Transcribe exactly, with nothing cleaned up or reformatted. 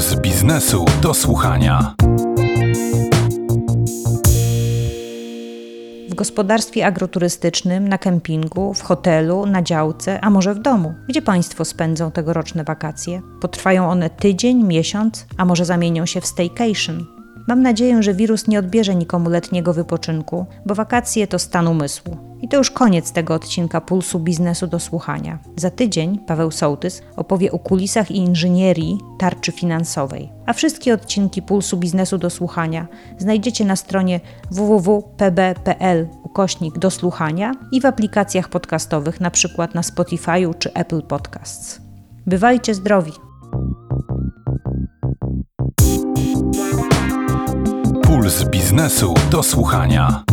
Puls biznesu do słuchania. W gospodarstwie agroturystycznym, na kempingu, w hotelu, na działce, a może w domu. Gdzie Państwo spędzą tegoroczne wakacje? Potrwają one tydzień, miesiąc, a może zamienią się w staycation? Mam nadzieję, że wirus nie odbierze nikomu letniego wypoczynku, bo wakacje to stan umysłu. I to już koniec tego odcinka Pulsu biznesu do słuchania. Za tydzień Paweł Sołtys opowie o kulisach i inżynierii tarczy finansowej. A wszystkie odcinki Pulsu biznesu do słuchania znajdziecie na stronie w w w kropka p b kropka p l ukośnik do słuchania i w aplikacjach podcastowych, np. na Spotify'u czy Apple Podcasts. Bywajcie zdrowi! Puls biznesu do słuchania.